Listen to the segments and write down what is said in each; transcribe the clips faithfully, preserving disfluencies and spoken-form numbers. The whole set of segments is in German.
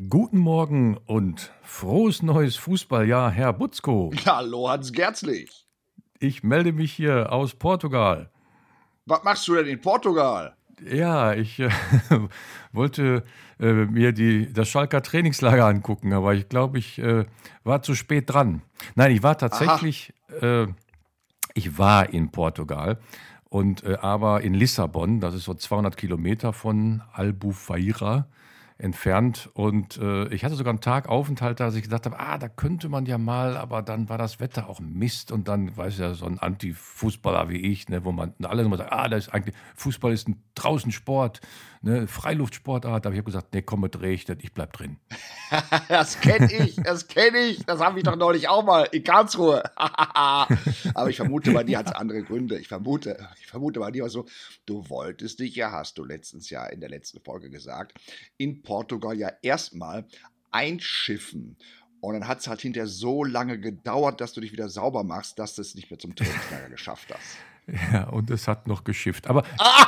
Guten Morgen und frohes neues Fußballjahr, Herr Butzko. Hallo, Hans Gerzlich. Ich melde mich hier aus Portugal. Was machst du denn in Portugal? Ja, ich äh, wollte äh, mir die, das Schalker Trainingslager angucken, aber ich glaube, ich äh, war zu spät dran. Nein, ich war tatsächlich, äh, ich war in Portugal, und äh, aber in Lissabon, das ist so zweihundert Kilometer von Albufeira entfernt, und äh, ich hatte sogar einen Tag Aufenthalt, dass ich gedacht habe, ah, da könnte man ja mal, aber dann war das Wetter auch Mist, und dann, weiß ja, so ein Anti-Fußballer wie ich, ne, wo man alle immer sagt, ah, das ist eigentlich, Fußball ist ein Draußensport, ne, Freiluftsportart, aber ich habe gesagt, nee, komm, mit regnet, ich bleib drin. Das kenne ich, das kenne ich, das habe ich doch neulich auch mal in Karlsruhe. Aber ich vermute, bei dir hat es andere Gründe. Ich vermute, ich vermute bei dir war so, du wolltest dich ja, hast du letztens ja in der letzten Folge gesagt, in Portugal ja erstmal einschiffen. Und dann hat es halt hinterher so lange gedauert, dass du dich wieder sauber machst, dass du es nicht mehr zum Trainingslager geschafft hast. Ja, und es hat noch geschifft. Aber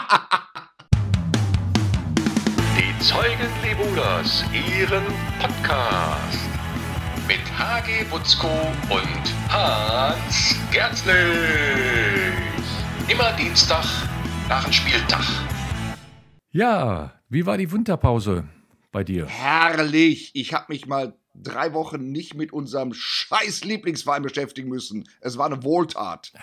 Die Zeugen Lebuders, ihren Podcast. Mit H G Butzko und Hans Gerzlich. Immer Dienstag nach dem Spieltag. ja, wie war die Winterpause bei dir? Herrlich! Ich habe mich mal drei Wochen nicht mit unserem scheiß Lieblingsverein beschäftigen müssen. Es war eine Wohltat.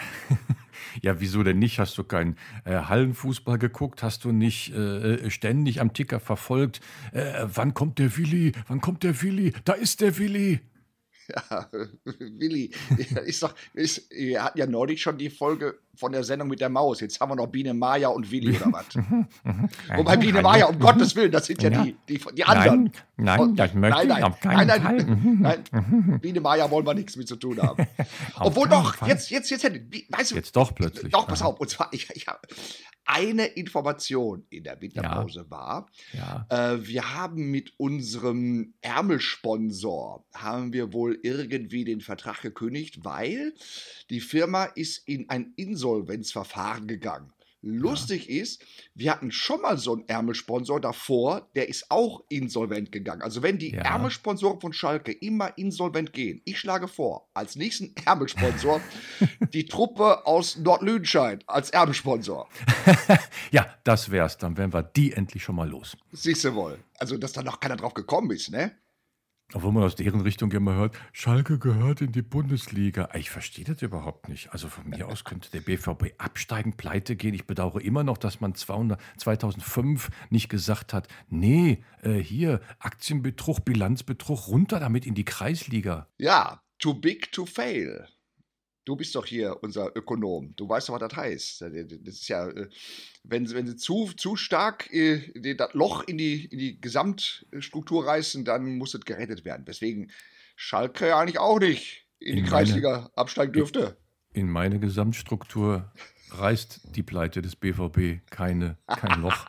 Ja, wieso denn nicht? Hast du keinen äh, Hallenfußball geguckt? Hast du nicht äh, ständig am Ticker verfolgt? Äh, wann kommt der Willi? Wann kommt der Willi? Da ist der Willi! Ja, Willi, ist doch, ist, wir hatten ja neulich schon die Folge von der Sendung mit der Maus. Jetzt haben wir noch Biene Maya und Willi oder was? Wobei Biene Maya, um Gottes Willen, das sind ja, Ja. die, die, die anderen. Nein, nein, das möchte nein, ich nein, auf keinen nein, Fall. nein, nein, Biene Maya wollen wir nichts mit zu tun haben. Auf Obwohl keinen doch, Fall. jetzt, jetzt, jetzt hätte, wie- weißt du, Jetzt doch plötzlich. doch, pass Aha. auf, und zwar, ich, ich habe eine Information in der Winterpause war, Ja. äh, wir haben mit unserem Ärmelsponsor, haben wir wohl irgendwie den Vertrag gekündigt, weil die Firma ist in ein Insolvenzverfahren gegangen. Lustig ist, wir hatten schon mal so einen Ärmelsponsor davor, der ist auch insolvent gegangen. Also wenn die Ja. Ärmelsponsoren von Schalke immer insolvent gehen, ich schlage vor, als nächsten Ärmelsponsor die Truppe aus Nordlüdenscheid als Ärmelsponsor. Ja, das wär's. Dann wären wir die endlich schon mal los. Siehst du wohl. Also, dass da noch keiner drauf gekommen ist, ne? Obwohl man aus deren Richtung immer hört, Schalke gehört in die Bundesliga. Ich verstehe das überhaupt nicht. Also von mir aus könnte der B V B absteigen, pleite gehen. Ich bedauere immer noch, dass man zweihundert zweitausendfünf nicht gesagt hat, nee, äh, hier Aktienbetrug, Bilanzbetrug, runter damit in die Kreisliga. Ja, too big to fail. Du bist doch hier unser Ökonom. Du weißt doch, was das heißt. Das ist ja, äh, wenn, sie- wenn sie zu, zu stark äh, die- das Loch in die, in die Gesamtstruktur reißen, dann muss es gerettet werden. Deswegen Schalke ja eigentlich auch nicht in die In meine- Kreisliga absteigen dürfte. In meine Gesamtstruktur reißt die Pleite des B V B keine, kein Loch.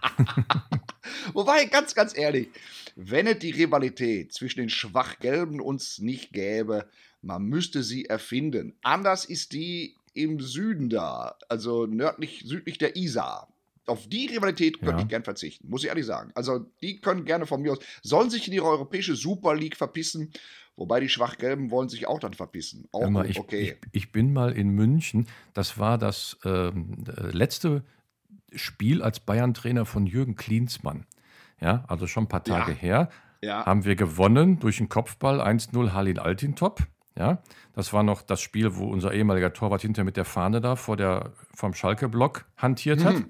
Wobei, ganz, ganz ehrlich, wenn es die Rivalität zwischen den Schwachgelben uns nicht gäbe, man müsste sie erfinden. Anders ist die im Süden da, also nördlich, südlich der Isar. Auf die Rivalität könnte Ja. ich gern verzichten, muss ich ehrlich sagen. Also die können gerne von mir aus, sollen sich in ihre europäische Super League verpissen, wobei die Schwachgelben wollen sich auch dann verpissen. Auch Hör mal, gut, ich, okay. ich, ich bin mal in München. Das war das ähm, äh, letzte Spiel als Bayern-Trainer von Jürgen Klinsmann. Ja, also schon ein paar Tage Ja. her. Ja. Haben wir gewonnen durch einen Kopfball eins null Halil Altintop. Ja, das war noch das Spiel, wo unser ehemaliger Torwart hinter mit der Fahne da vor der, vom Schalke-Block hantiert hat.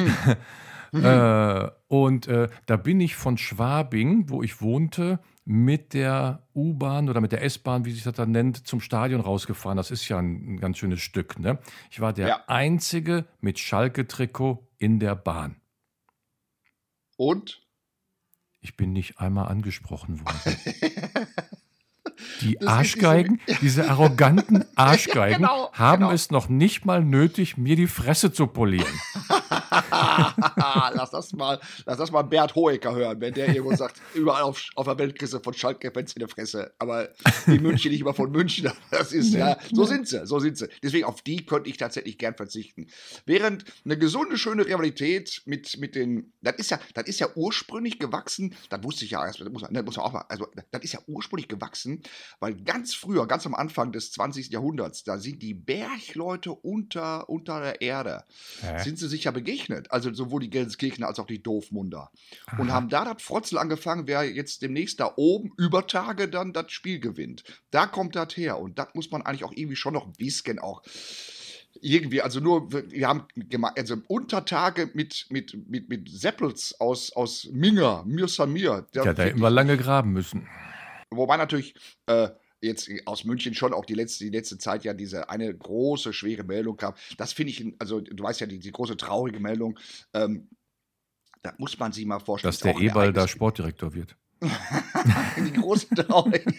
Äh, und äh, da bin ich von Schwabing, wo ich wohnte, mit der U-Bahn oder mit der S-Bahn, wie sich das dann nennt, zum Stadion rausgefahren. Das ist ja ein, ein ganz schönes Stück. Ne? Ich war der Ja. Einzige mit Schalke-Trikot in der Bahn. Und? Ich bin nicht einmal angesprochen worden. Die Das ist Arschgeigen, diese arroganten Arschgeigen, genau, haben genau. es noch nicht mal nötig, mir die Fresse zu polieren. lass, das mal, lass das mal Bert Hoeker hören, wenn der irgendwo sagt, überall auf, auf der Welt kriegst du von Schalke Fans in der Fresse. Aber in München nicht immer von München. Das ist ja, so sind sie, so sind sie. Deswegen auf die könnte ich tatsächlich gern verzichten. Während eine gesunde, schöne Rivalität mit, mit den, das ist ja, das ist ja ursprünglich gewachsen, das wusste ich ja erst, das muss man, das muss man auch mal, also das ist ja ursprünglich gewachsen, weil ganz früher, ganz am Anfang des zwanzigsten Jahrhunderts, da sind die Bergleute unter, unter der Erde, Hä? sind sie sich ja begegnet. Also sowohl die Gelsenkirchener als auch die Doofmunder. Aha. Und haben da das Frotzel angefangen, wer jetzt demnächst da oben über Tage dann das Spiel gewinnt. Da kommt das her. Und das muss man eigentlich auch irgendwie schon noch ein bisschen auch irgendwie, also nur, wir haben gemacht, also Untertage mit, mit, mit, mit Seppels aus, aus Minger, Mir Samir. Ja, da hätten wir lange graben müssen. Wobei natürlich, äh, jetzt aus München schon auch die letzte, die letzte Zeit ja diese eine große, schwere Meldung kam. Das finde ich, also du weißt ja, die, die große traurige Meldung, ähm, da muss man sich mal vorstellen. Dass der Eberl da Sportdirektor wird. Die große traurige.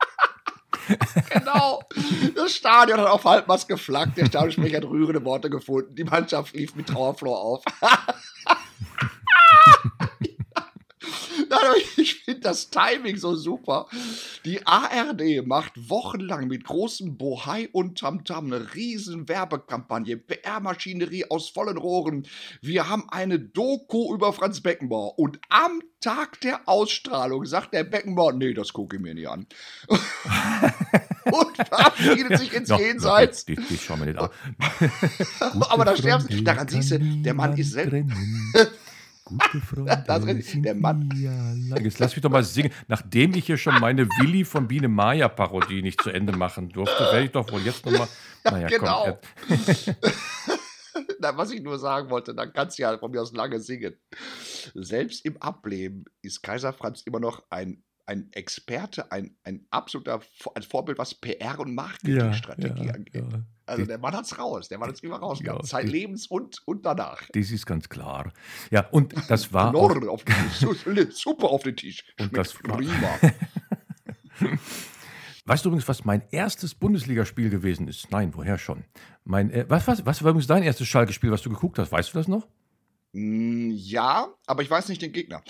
Genau. Das Stadion hat auf Halbmast geflaggt, der Stadionsprecher hat rührende Worte gefunden, die Mannschaft lief mit Trauerflor auf. Ich finde das Timing so super. Die A R D macht wochenlang mit großem Bohai und Tamtam eine riesen Werbekampagne, P R-Maschinerie aus vollen Rohren. Wir haben eine Doku über Franz Beckenbauer und am Tag der Ausstrahlung sagt der Beckenbauer, nee, das gucke ich mir nicht an. Und verabschiedet sich ins no, Jenseits. No, die, die schauen wir nicht an. Aber da sterben sie. Daran siehst du, der Mann ist selbst... Gute Freunde, das der Mann. Jetzt lass mich doch mal singen. Nachdem ich hier schon meine Willi von Biene Maya Parodie nicht zu Ende machen durfte, werde ich doch wohl jetzt nochmal. Naja, genau. Komm, Na, was ich nur sagen wollte, dann kannst du ja von mir aus lange singen. Selbst im Ableben ist Kaiser Franz immer noch ein, ein Experte, ein, ein absoluter ein Vorbild, was P R und Marketingstrategie ja, angeht. Ja. Also der Mann hat's raus, der Mann hat's immer rausgehabt. Ja, Zeitlebens und, und danach. Das ist ganz klar. Ja, und das war auch, auf den Tisch, super auf den Tisch. Und das prima. Weißt du übrigens, was mein erstes Bundesligaspiel gewesen ist? Nein, woher schon? Mein, äh, was, was, was war übrigens dein erstes Schalke-Spiel, was du geguckt hast? Weißt du das noch? Ja, aber ich weiß nicht den Gegner.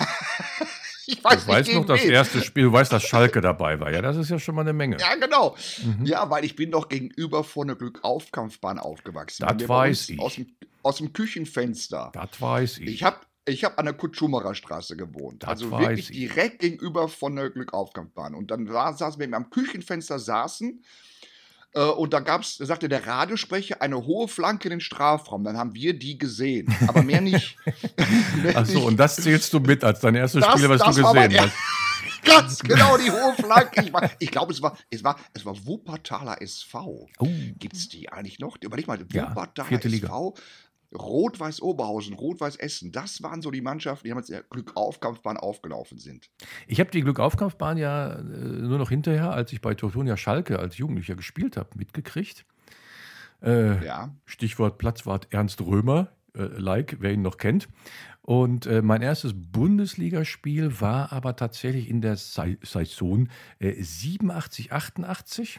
Ich weiß du weißt noch das erste Spiel, du weißt, dass Schalke dabei war. Ja, das ist ja schon mal eine Menge. Ja, genau. Mhm. Ja, weil ich bin doch gegenüber von der Glückaufkampfbahn aufgewachsen. Das weiß ich. Aus dem, aus dem Küchenfenster. Das weiß ich. Ich habe ich hab an der Kutsch-Schumacher Straße gewohnt. Das also weiß wirklich ich. direkt gegenüber von der Glückaufkampfbahn. Und dann war, saßen wir am Küchenfenster, saßen. Und da gab's, da sagte der Radiosprecher, eine hohe Flanke in den Strafraum. Dann haben wir die gesehen, aber mehr nicht. Achso, und das zählst du mit als dein erstes das, Spiel, was du gesehen hast. Ganz genau, die hohe Flanke. Ich, ich glaube, es war, es, war, es war Wuppertaler S V. Oh. Gibt es die eigentlich noch? Überleg mal, ja, Wuppertaler S V, Rot-Weiß Oberhausen, Rot-Weiß Essen. Das waren so die Mannschaften, die damals in der Glückaufkampfbahn aufgelaufen sind. Ich habe die Glückaufkampfbahn ja äh, nur noch hinterher, als ich bei Teutonia Schalke als Jugendlicher gespielt habe, mitgekriegt. Äh, ja. Stichwort Platzwart Ernst Römer, äh, like, wer ihn noch kennt. Und äh, mein erstes Bundesligaspiel war aber tatsächlich in der Sa- Saison äh, siebenundachtzig, achtundachtzig.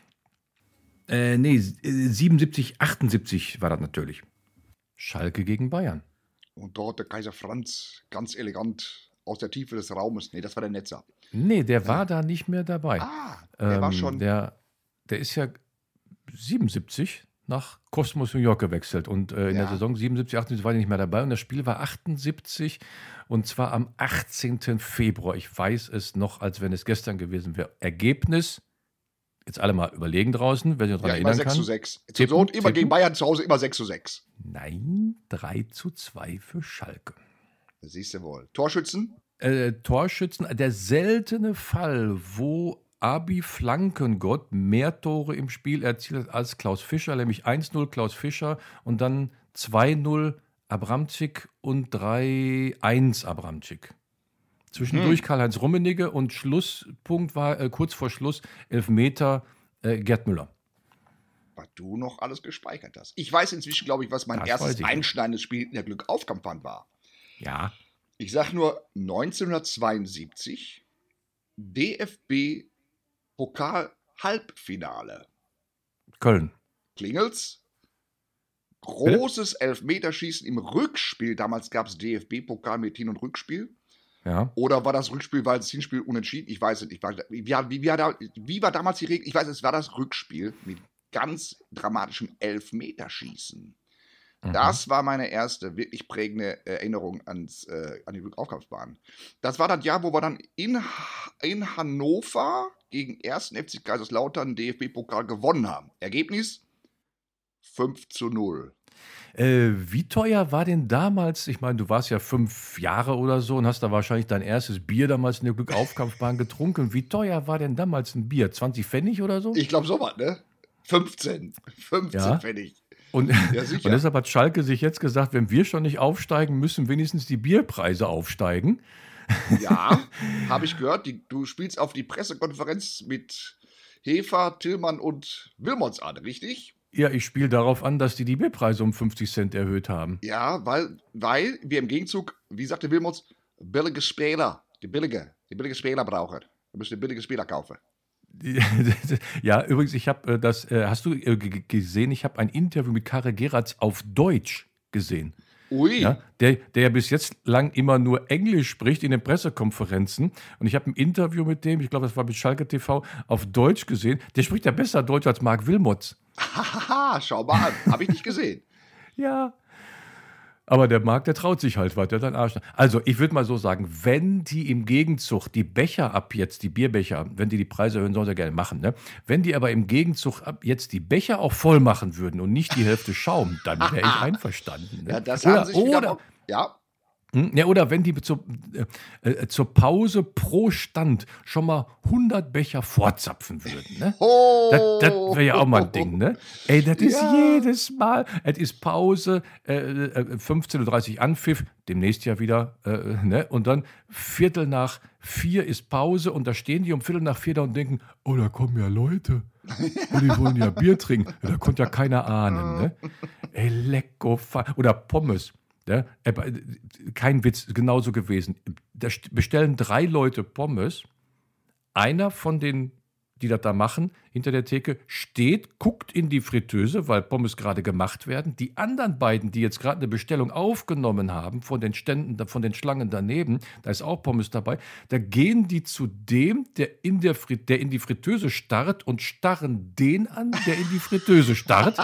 Äh, nee, siebenundsiebzig, achtundsiebzig war das natürlich. Schalke gegen Bayern. Und dort der Kaiser Franz, ganz elegant aus der Tiefe des Raumes. Nee, das war der Netzer. Nee, der war äh. da nicht mehr dabei. Ah, der ähm, war schon. Der, der ist ja siebenundsiebzig nach Cosmos New York gewechselt. Und äh, in ja. der Saison siebenundsiebzig, achtundsiebzig war er nicht mehr dabei. Und das Spiel war achtundsiebzig. Und zwar am achtzehnten Februar. Ich weiß es noch, als wenn es gestern gewesen wäre. Ergebnis. Jetzt alle mal überlegen draußen, wer sich daran ja, erinnern sechs kann. Zu sechs. Zur Not immer Tippen. Gegen Bayern zu Hause immer sechs zu sechs. Nein, drei zu zwei für Schalke. Das siehst du wohl. Torschützen? Äh, Torschützen, der seltene Fall, wo Abi Flankengott mehr Tore im Spiel erzielt hat als Klaus Fischer, nämlich eins null Klaus Fischer und dann zwei null Abramczyk und drei eins Abramczyk. Zwischendurch hm. Karl-Heinz Rummenigge und Schlusspunkt war äh, kurz vor Schluss Elfmeter äh, Gerd Müller. Was du noch alles gespeichert hast. Ich weiß inzwischen, glaube ich, was mein das erstes einschneidendes Spiel in der Glückaufkampfbahn war. Ja. Ich sag nur neunzehnhundertzweiundsiebzig D F B-Pokal-Halbfinale. Köln. Klingelt's? großes Elfmeterschießen im Rückspiel. Damals gab es D F B-Pokal mit Hin- und Rückspiel. Ja. Oder war das Rückspiel, weil das Hinspiel unentschieden? Ich weiß es nicht. Wie, wie, wie, war, wie war damals die Regel? Ich weiß, es war das Rückspiel mit ganz dramatischem Elfmeterschießen. Mhm. Das war meine erste wirklich prägende Erinnerung ans, äh, an die Rückaufkampfbahn. Das war das Jahr, wo wir dann in, in Hannover gegen ersten F C Kaiserslautern D F B-Pokal gewonnen haben. Ergebnis? fünf zu null. Äh, wie teuer war denn damals, ich meine, du warst ja fünf Jahre oder so und hast da wahrscheinlich dein erstes Bier damals in der Glückaufkampfbahn getrunken. Wie teuer war denn damals ein Bier? zwanzig Pfennig oder so? Ich glaube so was, ne? fünfzehn. fünfzehn ja. Pfennig. Und, ja, und deshalb hat Schalke sich jetzt gesagt, wenn wir schon nicht aufsteigen, müssen wenigstens die Bierpreise aufsteigen. Ja, habe ich gehört. Die, du spielst auf die Pressekonferenz mit Hefer, Tillmann und Wilmots an, richtig? Ja, ich spiele darauf an, dass die die Bierpreise um fünfzig Cent erhöht haben. Ja, weil, weil wir im Gegenzug, wie sagte Wilmots, billige Spieler, die billige, die billige Spieler brauchen. Wir müssen die billige Spieler kaufen. Ja, übrigens, ich habe das, äh, hast du äh, g- gesehen, ich habe ein Interview mit Karel Geratz auf Deutsch gesehen. Ui. Ja, der, der ja bis jetzt lang immer nur Englisch spricht in den Pressekonferenzen. Und ich habe ein Interview mit dem, ich glaube, das war mit Schalke T V, auf Deutsch gesehen. Der spricht ja besser Deutsch als Marc Wilmots. Hahaha, schau mal an. Habe ich nicht gesehen. Ja. Aber der Marc, der traut sich halt was, der hat einen Arsch. Also, ich würde mal so sagen, wenn die im Gegenzug die Becher ab jetzt, die Bierbecher, wenn die die Preise erhöhen, sollen sie gerne machen, ne? Wenn die aber im Gegenzug ab jetzt die Becher auch voll machen würden und nicht die Hälfte Schaum, dann wäre ich einverstanden. Ne? Ja, das oder, haben sich wieder oder, mal, ja. Hm, ja, oder wenn die zur, äh, äh, zur Pause pro Stand schon mal hundert Becher vorzapfen würden. Ne? Oh. Das, das wäre ja auch mal ein Ding. Ne? Ey, das ist Ja. jedes Mal. Es ist Pause, äh, äh, fünfzehn Uhr dreißig Anpfiff, demnächst ja wieder. Äh, ne? Und dann Viertel nach vier ist Pause und da stehen die um Viertel nach vier da und denken, oh, da kommen ja Leute. Und die wollen ja Bier trinken. Ja, da konnte ja keiner ahnen. Ne? Ey, lecko. Fa- Oder Pommes. Ja, kein Witz, genauso gewesen. Da bestellen drei Leute Pommes. Einer von den, die das da machen, hinter der Theke, steht, guckt in die Fritteuse, weil Pommes gerade gemacht werden. Die anderen beiden, die jetzt gerade eine Bestellung aufgenommen haben, von den Ständen, von den Schlangen daneben, da ist auch Pommes dabei, da gehen die zu dem, der in, der Frit- der in die Fritteuse starrt und starren den an, der in die Fritteuse starrt.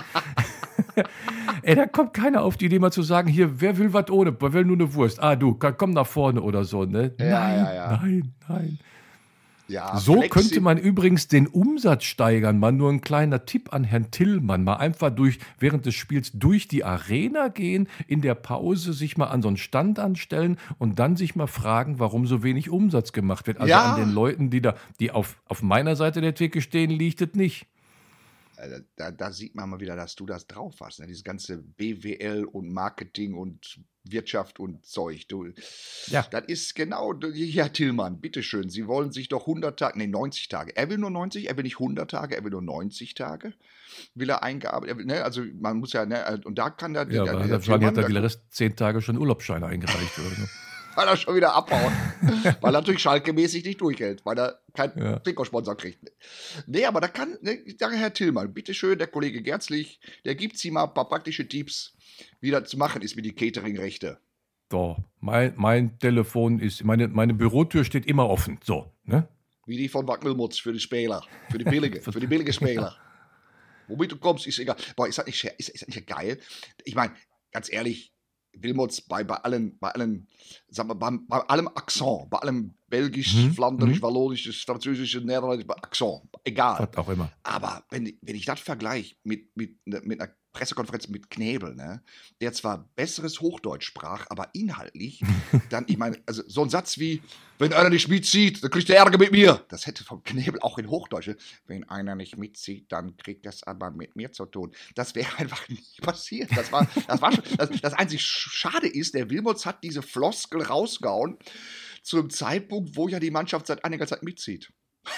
Ey, da kommt keiner auf die Idee, mal zu sagen, hier, wer will was ohne, wer will nur eine Wurst? Ah, du, komm nach vorne oder so, ne? Ja, nein, ja, ja. nein, nein. Ja, So Flexi- könnte man übrigens den Umsatz steigern. Mal nur ein kleiner Tipp an Herrn Tillmann. Mal einfach durch, während des Spiels durch die Arena gehen, in der Pause sich mal an so einen Stand anstellen und dann sich mal fragen, warum so wenig Umsatz gemacht wird. Also Ja. an den Leuten, die da, die auf, auf meiner Seite der Theke stehen, liegt es nicht. Äh, Da, da sieht man mal wieder, dass du das drauf hast. Ne? Dieses ganze B W L und Marketing und Wirtschaft und Zeug. Du, Ja. Das ist genau, ja, Tillmann, bitteschön. Sie wollen sich doch hundert Tage, nee, neunzig Tage. Er will nur neunzig, er will nicht hundert Tage, er will nur neunzig Tage. Will er eingearbeitet, er will, ne? Also man muss ja, ne? Und da kann der, Ja, der, aber der hat er hat er die der- Rest zehn Tage schon Urlaubsscheine eingereicht oder so. weil er schon wieder abhaut. Weil er natürlich Schalke-mäßig nicht durchhält, weil er keinen Ja. Trikotsponsor kriegt. Nee, aber da kann, ne, ich sage Herr Tillmann, bitteschön, der Kollege Gerzlich, der gibt Sie mal ein paar praktische Tipps, wie das zu machen ist mit die Catering-Rechte. So, mein, mein Telefon ist, meine, meine Bürotür steht immer offen. So, ne? Wie die von Wackelmutz für die Spieler, für die billige, für die billige Spieler. Womit du kommst, ist egal. Boah, ist das nicht, scher- ist, ist das nicht geil? Ich meine, ganz ehrlich, Wilmots bei, bei allen, bei allen, sagen wir, bei, bei allem Akzent, bei allem Belgisch, Mhm, Flanderisch, mhm. Wallonisch, Französisch, Niederländisch, Akzent, egal. Was auch immer. Aber wenn, wenn ich das vergleiche mit, mit, mit einer Pressekonferenz mit Knebel, ne, der zwar besseres Hochdeutsch sprach, aber inhaltlich, dann, ich meine, also so ein Satz wie, wenn einer nicht mitzieht, dann kriegt er Ärger mit mir. Das hätte vom Knebel auch in Hochdeutsch. ne? Wenn einer nicht mitzieht, dann kriegt das aber mit mir zu tun. Das wäre einfach nie passiert. Das war, das war schon, das, das einzig Schade ist, der Wilmots hat diese Floskel rausgehauen zu einem Zeitpunkt, wo ja die Mannschaft seit einiger Zeit mitzieht.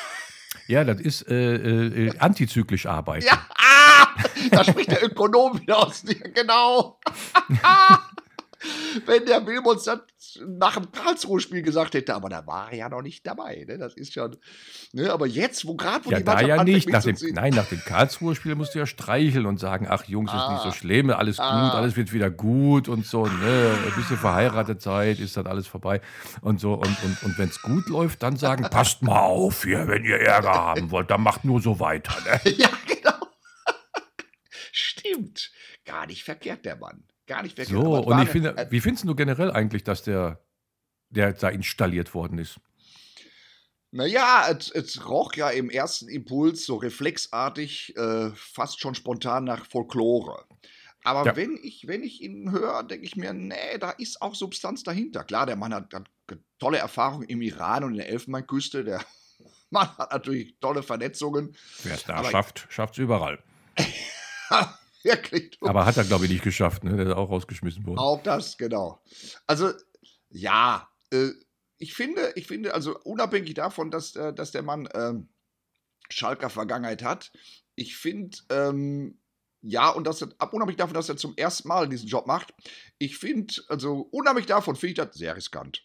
Ja, das ist äh, äh, antizyklisch arbeiten. Ja, ah, da spricht der Ökonom wieder aus dir, genau. wenn der Wilmots das nach dem Karlsruhe-Spiel gesagt hätte, aber da war er ja noch nicht dabei. Ne? Das ist schon. Ne? Aber jetzt, wo gerade wo ja, die da Mannschaft ja anfängt nicht. Nach dem, mitzuziehen- nein, nach dem Karlsruhe-Spiel musst du ja streicheln und sagen, ach Jungs, ist nicht so Ah. schlimm, alles gut, Ah. alles wird wieder gut und so. Ne? Ein bisschen verheiratet seid, ist dann alles vorbei und so. Und, und, und wenn es gut läuft, dann sagen, passt mal auf hier, wenn ihr Ärger haben wollt, dann macht nur so weiter. Ne? Ja, genau. Stimmt. Gar nicht verkehrt, der Mann. Gar nicht verkehrt. So, Aber es und war ich eine- finde, äh, wie findest du generell eigentlich, dass der, der da installiert worden ist? Naja, es, es roch ja im ersten Impuls so reflexartig, äh, fast schon spontan nach Folklore. Aber Ja. wenn ich, wenn ich ihn höre, denke ich mir, nee, da ist auch Substanz dahinter. Klar, der Mann hat, hat tolle Erfahrungen im Iran und in der Elfenbeinküste. Der Mann hat natürlich tolle Vernetzungen. Wer es da Aber- schafft, schafft es überall. Wirklich. Aber hat er, glaube ich, nicht geschafft. Ne? Der ist auch rausgeschmissen worden. Auch das, genau. Also, ja, äh, ich finde, ich finde, also unabhängig davon, dass, äh, dass der Mann ähm, Schalker Vergangenheit hat, ich finde, ähm, ja, und dass er, ab- unabhängig davon, dass er zum ersten Mal diesen Job macht, ich finde, also unabhängig davon, finde ich das sehr riskant.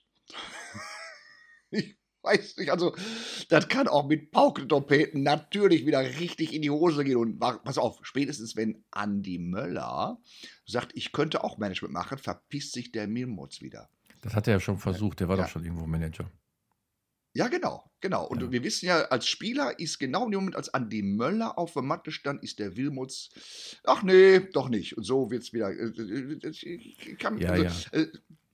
Ich weiß nicht, also, das kann auch mit Paukentrompeten natürlich wieder richtig in die Hose gehen. Und wa- pass auf, spätestens wenn Andi Möller sagt, ich könnte auch Management machen, verpisst sich der Milmutz wieder. Das hat er ja schon versucht. Der war Ja. doch schon irgendwo Manager. Ja, genau, genau. Und Ja. wir wissen ja, als Spieler ist genau in dem Moment, als Andi Möller auf der Matte stand, ist der Wilmutz, ach nee, doch nicht. Und so wird es wieder. äh, äh, Ich kann, Ja, also, ja. äh,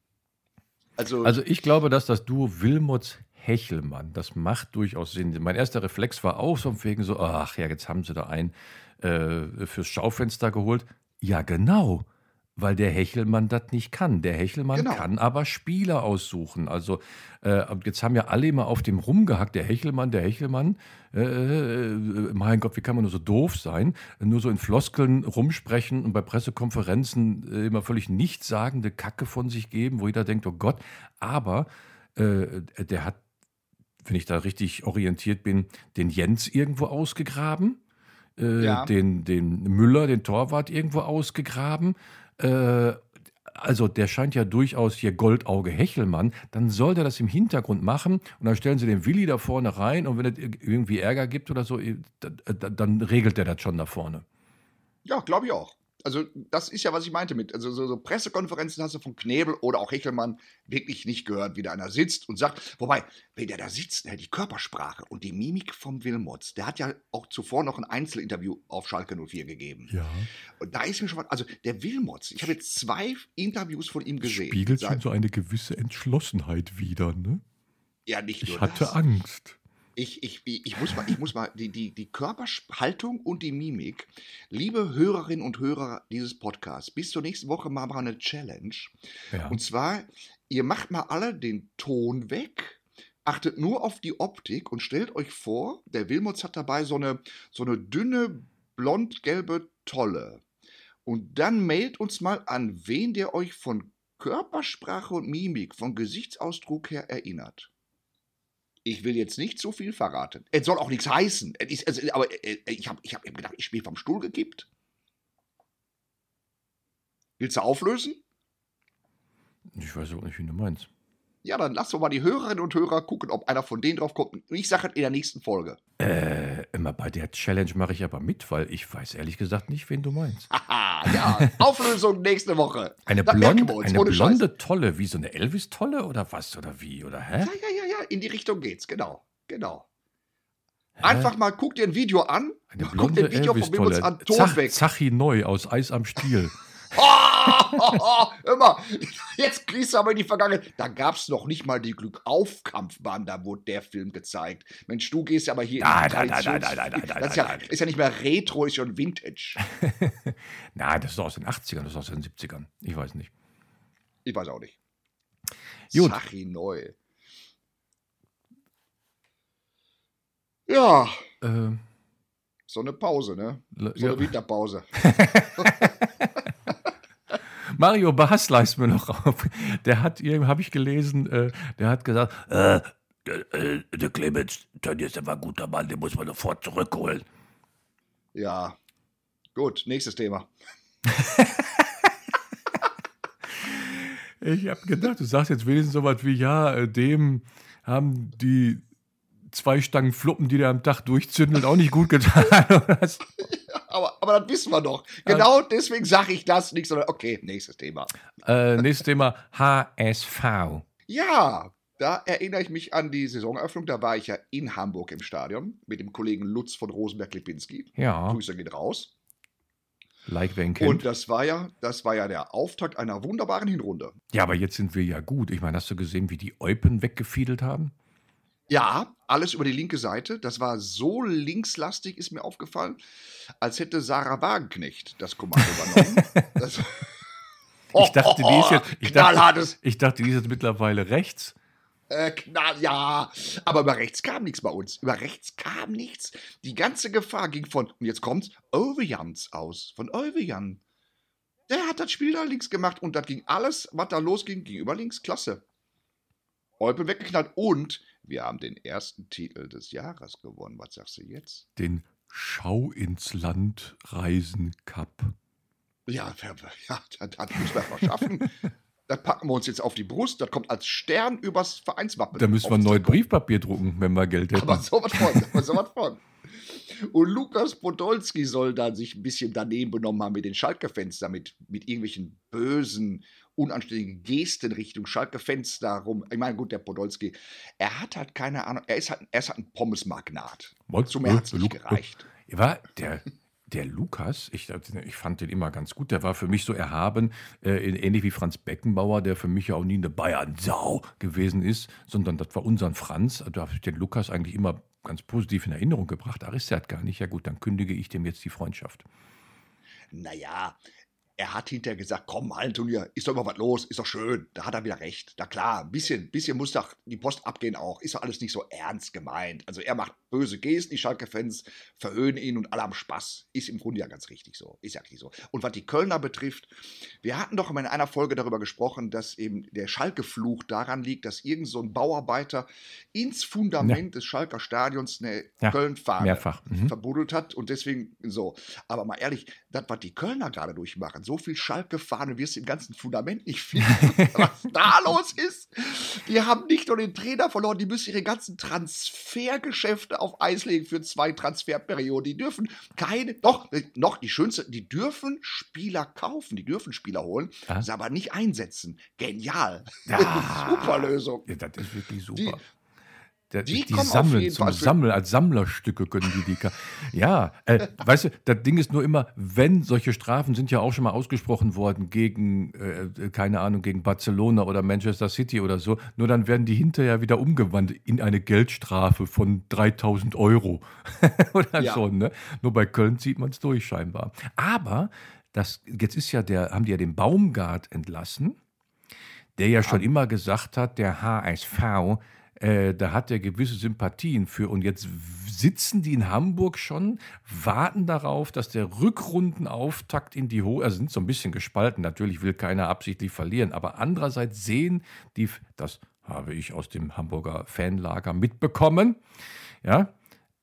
also, Also ich glaube, dass das Duo Wilmots-Hechelmann, das macht durchaus Sinn. Mein erster Reflex war auch so wegen so, ach ja, jetzt haben sie da einen äh, fürs Schaufenster geholt. Ja, genau, weil der Hechelmann das nicht kann. Der Hechelmann Genau. kann aber Spieler aussuchen. Also äh, und jetzt haben ja alle immer auf dem rumgehackt, der Hechelmann, der Hechelmann. Äh, äh, mein Gott, wie kann man nur so doof sein? Nur so in Floskeln rumsprechen und bei Pressekonferenzen äh, immer völlig nichtssagende Kacke von sich geben, wo jeder denkt, oh Gott. Aber äh, der hat, wenn ich da richtig orientiert bin, den Jens irgendwo ausgegraben. Äh, Ja. den, den Müller, den Torwart, irgendwo ausgegraben. Äh, also der scheint ja durchaus hier Goldauge Hechelmann. Dann soll der das im Hintergrund machen und dann stellen sie den Willi da vorne rein und wenn es ir- irgendwie Ärger gibt oder so, eh, da- da- dann regelt der das schon da vorne. ja, glaube ich auch. Also, das ist ja, was ich meinte mit. Also, so, so Pressekonferenzen hast du von Knebel oder auch Hechelmann wirklich nicht gehört, wie da einer sitzt und sagt. Wobei, wenn der da sitzt, ne, die Körpersprache und die Mimik vom Wilmots, der hat ja auch zuvor noch ein Einzelinterview auf Schalke null vier gegeben. Ja. Und da ist mir schon was. Also, der Wilmots, ich habe jetzt zwei Interviews von ihm gesehen. Spiegelt schon Seit- so eine gewisse Entschlossenheit wider, ne? Ja, nicht nur Ich hatte das. Angst. Ich, ich, ich muss mal, ich muss mal die, die, die Körperhaltung und die Mimik, liebe Hörerinnen und Hörer dieses Podcasts, bis zur nächsten Woche machen wir eine Challenge. Ja. Und zwar, ihr macht mal alle den Ton weg, achtet nur auf die Optik und stellt euch vor, der Wilmots hat dabei so eine, so eine dünne, blond-gelbe Tolle. Und dann mailt uns mal an, wen der euch von Körpersprache und Mimik, von Gesichtsausdruck her erinnert. Ich will jetzt nicht zu viel verraten. Es soll auch nichts heißen. Es ist, also, aber äh, ich habe ich hab eben gedacht, ich bin vom Stuhl gekippt. Willst du auflösen? Ich weiß auch nicht, wie du meinst. Ja, dann lass doch mal die Hörerinnen und Hörer gucken, ob einer von denen drauf kommt. Ich sage es in der nächsten Folge. Äh, immer bei der Challenge mache ich aber mit, weil ich weiß ehrlich gesagt nicht, wen du meinst. Haha, ja, Auflösung nächste Woche. Eine, Das merken blond, wir uns, eine ohne blonde Tolle, wie so eine Elvis-Tolle oder was? Oder wie? Oder hä? Ja, ja, ja, ja, in die Richtung geht's, genau, genau. Hä? Einfach mal, guck dir ein Video an, Eine guck blonde dir ein Video von Wilmots Elvis-Tolle. an, Ton Zach, weg. Zachi Neu aus Eis am Stiel. Oh, immer, jetzt kriegst du aber in die Vergangenheit. Da gab es noch nicht mal die Glückauf-Kampfbahn, da wurde der Film gezeigt. Mensch, du gehst aber hier Nein, in die nein, nein, Traditions- nein, nein, nein, nein, Das ist ja, nein, nein. ist ja nicht mehr Retro, ist schon Vintage. Nein, das ist doch aus den achtzigern, das ist aus den siebzigern. Ich weiß nicht. Ich weiß auch nicht. Gut. Sachi neu. Ja, Äh, so eine Pause, ne? le- So eine ja. Winterpause. Mario Basler ist mir noch auf. Der hat, habe ich gelesen, äh, der hat gesagt, äh, der, äh, der Clemens, Tönnies, der war ein guter Mann, den muss man sofort zurückholen. Ja, gut, nächstes Thema. Ich habe gedacht, du sagst jetzt wenigstens so was wie, ja, äh, dem haben die zwei Stangen Fluppen, die der am Tag durchzündelt, auch nicht gut getan. aber, aber das wissen wir doch. Genau deswegen sage ich das nicht, sondern okay, nächstes Thema. äh, nächstes Thema, H S V. Ja, da erinnere ich mich an die Saisoneröffnung. Da war ich ja in Hamburg im Stadion mit dem Kollegen Lutz von Rosenberg-Lipinski. Ja. Grüße geht raus. Like wen kennt. Und das war ja, das war ja der Auftakt einer wunderbaren Hinrunde. Ja, aber jetzt sind wir ja gut. Ich meine, hast du gesehen, wie die Eupen weggefiedelt haben? Ja, alles über die linke Seite. Das war so linkslastig, ist mir aufgefallen, als hätte Sarah Wagenknecht das Kommando übernommen. das, ich dachte, die ist jetzt, ich knallhartes. dachte, ich dachte, die ist jetzt mittlerweile rechts. Äh, knall, ja, aber über rechts kam nichts bei uns. Über rechts kam nichts. Die ganze Gefahr ging von, und jetzt kommt's, Ovejans aus. Von Ovejan. Der hat das Spiel da links gemacht und das ging alles, was da losging, ging über links. Klasse. Eupen weggeknallt und wir haben den ersten Titel des Jahres gewonnen. Was sagst du jetzt? Den Schau ins Land Reisen Cup. Ja, ja das, das müssen wir verschaffen. Das packen wir uns jetzt auf die Brust. Das kommt als Stern übers Vereinswappen. Da müssen wir ein neues Briefpapier drucken, wenn wir Geld hätten. Aber sowas von, aber sowas von. Und Lukas Podolski soll da sich ein bisschen daneben benommen haben mit den Schalke-Fans, mit, mit irgendwelchen bösen, unanständigen Gesten Richtung Schalke-Fans darum. Ich meine, gut, der Podolski, er hat halt keine Ahnung, er ist halt, er ist halt ein Pommesmagnat. Zu mehr hat es nicht gereicht. War der, der Lukas, ich, ich fand den immer ganz gut, der war für mich so erhaben, äh, ähnlich wie Franz Beckenbauer, der für mich ja auch nie eine Bayern-Sau gewesen ist, sondern das war unser Franz. Da habe ich den Lukas eigentlich immer ganz positiv in Erinnerung gebracht. Aristat gar nicht. Ja gut, dann kündige ich dem jetzt die Freundschaft. Naja, er hat hinterher gesagt, komm, Hallenturnier, ist doch immer was los, ist doch schön. Da hat er wieder recht. Na klar, ein bisschen, bisschen muss doch die Post abgehen auch. Ist doch alles nicht so ernst gemeint. Also er macht böse Gesten, die Schalke-Fans verhöhnen ihn und alle haben Spaß. Ist im Grunde ja ganz richtig so. Ist ja richtig so. Und was die Kölner betrifft, wir hatten doch in einer Folge darüber gesprochen, dass eben der Schalke-Fluch daran liegt, dass irgend so ein Bauarbeiter ins Fundament ja. des Schalker Stadions eine ja, Köln-Fahne mehrfach. Mhm. verbuddelt hat und deswegen so. Aber mal ehrlich, das, was die Kölner gerade durchmachen, so viel Schalke-Fahne wirst du im ganzen Fundament nicht finden, was da los ist. Die haben nicht nur den Trainer verloren, die müssen ihre ganzen Transfergeschäfte auf Eis legen für zwei Transferperioden. Die dürfen keine, doch, noch die schönste, die dürfen Spieler kaufen, die dürfen Spieler holen, ah. sie aber nicht einsetzen. Genial. Ah. Super Lösung. Ja, das ist wirklich super. Die, Der, die, die kommen sammeln, auf jeden zum Fall Sammeln, als Sammlerstücke können die die. Ka- ja, äh, weißt du, das Ding ist nur immer, wenn solche Strafen sind ja auch schon mal ausgesprochen worden gegen, äh, keine Ahnung, gegen Barcelona oder Manchester City oder so, nur dann werden die hinterher wieder umgewandelt in eine Geldstrafe von dreitausend Euro oder Ja. so, ne? Nur bei Köln zieht man es durch scheinbar. Aber das, jetzt ist ja der, haben die ja den Baumgart entlassen, der ja schon immer gesagt hat, der H S V, Äh, da hat er gewisse Sympathien für. Und jetzt sitzen die in Hamburg schon, warten darauf, dass der Rückrundenauftakt in die Hohe, also sind so ein bisschen gespalten. Natürlich will keiner absichtlich verlieren, aber andererseits sehen die, das habe ich aus dem Hamburger Fanlager mitbekommen, ja,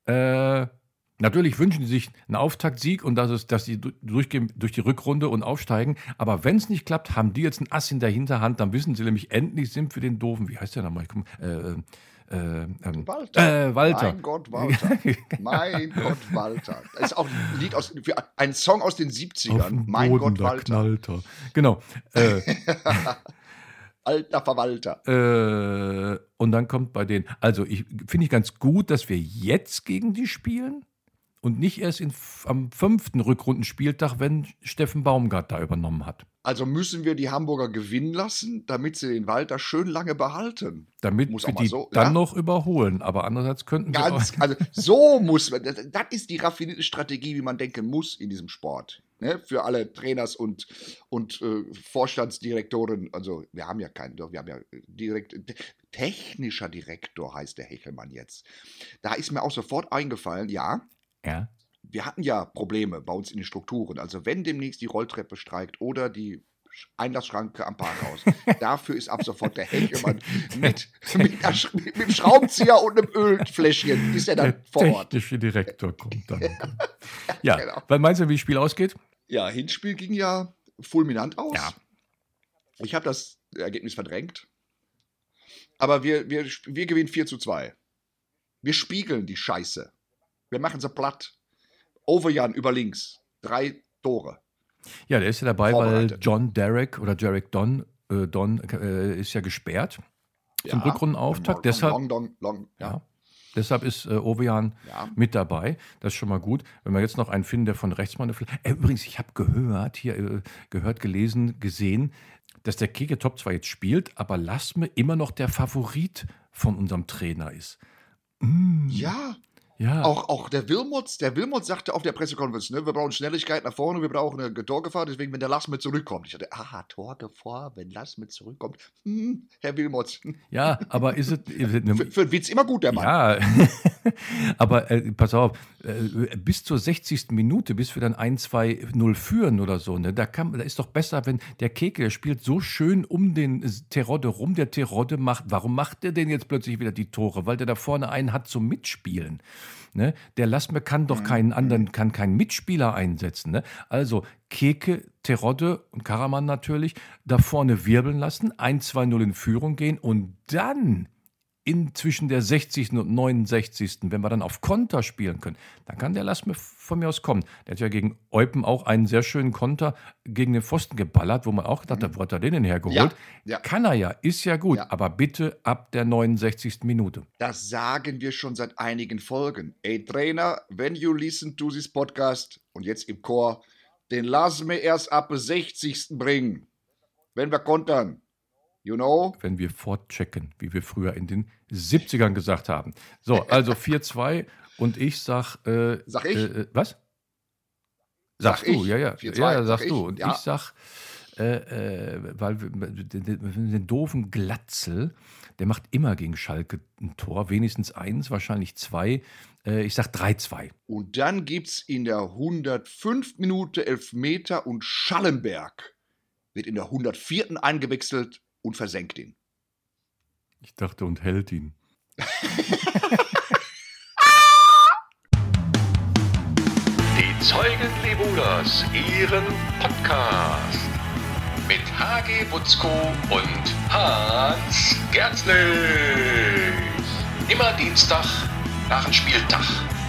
äh, natürlich wünschen sie sich einen Auftaktsieg und dass, es, dass sie durchgehen durch die Rückrunde und aufsteigen. Aber wenn es nicht klappt, haben die jetzt ein Ass in der Hinterhand. Dann wissen sie nämlich, endlich sind wir den Doofen. Wie heißt der nochmal? Ich komm, äh, äh, ähm, Walter. Äh, Walter. Mein Gott, Walter. Mein Gott, Walter. Das ist auch ein Lied aus, für ein Song aus den siebzigern. Mein Boden, Gott, da Walter. knallt er. Genau. Äh, Alter Verwalter. äh, und dann kommt bei denen, also ich finde ich ganz gut, dass wir jetzt gegen die spielen. Und nicht erst in, am fünften Rückrundenspieltag, wenn Steffen Baumgart da übernommen hat. Also müssen wir die Hamburger gewinnen lassen, damit sie den Walter schön lange behalten. Damit Muss wir auch mal die so, dann ja? noch überholen. Aber andererseits könnten wir Ganz, auch, also so muss man, das, das ist die raffinierte Strategie, wie man denken muss in diesem Sport. Ne? Für alle Trainers und, und äh, Vorstandsdirektoren, also wir haben ja keinen, wir haben ja direkt, technischer Direktor heißt der Hechelmann jetzt. Da ist mir auch sofort eingefallen, ja, ja. wir hatten ja Probleme bei uns in den Strukturen. Also wenn demnächst die Rolltreppe streikt oder die Einlassschranke am Parkhaus, dafür ist ab sofort der Hechelmann mit, mit, einer, mit einem Schraubenzieher und einem Ölfläschchen ist er dann Der vor Ort. technische Direktor kommt dann. Ja, Genau. weil meinst du, wie das Spiel ausgeht? Ja, Hinspiel ging ja fulminant aus. Ja. Ich habe das Ergebnis verdrängt. Aber wir, wir, wir gewinnen vier zu zwei. Wir spiegeln die Scheiße. Wir machen sie platt. Overjan über links. Drei Tore. Ja, der ist ja dabei, weil John Derek oder Derek Don, äh, Don äh, ist ja gesperrt zum Ja, Rückrundenauftakt. long, Deshalb, long, long, long, ja. ja, deshalb ist äh, Overjan Ja. mit dabei. Das ist schon mal gut. Wenn wir jetzt noch einen finden, der von rechts mal eine Fl- äh, Übrigens, ich habe gehört, hier äh, gehört, gelesen, gesehen, dass der Keketop zwar jetzt spielt, aber Lasme immer noch der Favorit von unserem Trainer ist. Ja, Ja, auch, auch der Wilmots, der Wilmots sagte auf der Pressekonferenz, ne, wir brauchen Schnelligkeit nach vorne, wir brauchen eine Torgefahr, deswegen, wenn der Lassme zurückkommt. Ich dachte, aha, Torgefahr, wenn Lassme zurückkommt. Hm, Herr Wilmots, ja, aber ist es. Ist es eine, für, für einen Witz immer gut, der Mann. Ja, aber äh, pass auf, äh, bis zur sechzigsten Minute, bis wir dann eins zwei null führen oder so, ne, da, kann, da ist doch besser, wenn der Keke, der spielt so schön um den Terodde rum, der Terodde macht, warum macht der denn jetzt plötzlich wieder die Tore? Weil der da vorne einen hat zum Mitspielen. Ne? Der Lassme kann doch keinen anderen, kann keinen Mitspieler einsetzen. Ne? Also Keke, Terodde und Karaman natürlich da vorne wirbeln lassen, eins zwei null in Führung gehen und dann in zwischen der sechzigsten und neunundsechzigsten, wenn wir dann auf Konter spielen können, dann kann der Lassme von mir aus kommen. Der hat ja gegen Eupen auch einen sehr schönen Konter gegen den Pfosten geballert, wo man auch gedacht hat, wo hat er den denn hergeholt? Ja, ja. Kann er ja, ist ja gut, Ja. aber bitte ab der neunundsechzigsten Minute. Das sagen wir schon seit einigen Folgen. Ey, Trainer, when you listen to this podcast, und jetzt im Chor, den lassen wir erst ab der sechzigsten bringen. Wenn wir kontern. You know? Wenn wir fortchecken, wie wir früher in den siebzigern gesagt haben. So, also vier zwei und ich sag. Äh, Sag ich? Äh, was? Sagst Sag du, ich. ja, ja. vier zwei, Ja, ja, sag sagst ich, du. Und ja. ich sag, äh, äh, weil wir- den, den, den doofen Glatzel, der macht immer gegen Schalke ein Tor, wenigstens eins, wahrscheinlich zwei. Äh, ich sag drei zwei. Und dann gibt's in der hundertfünften Minute Elfmeter und Schallenberg wird in der hundertvierten eingewechselt und versenkt ihn. Ich dachte, und hält ihn. Die Zeugen Lebuders, Ihren Podcast. Mit H G Butzko und Hans Gerzlich. Immer Dienstag nach dem Spieltag.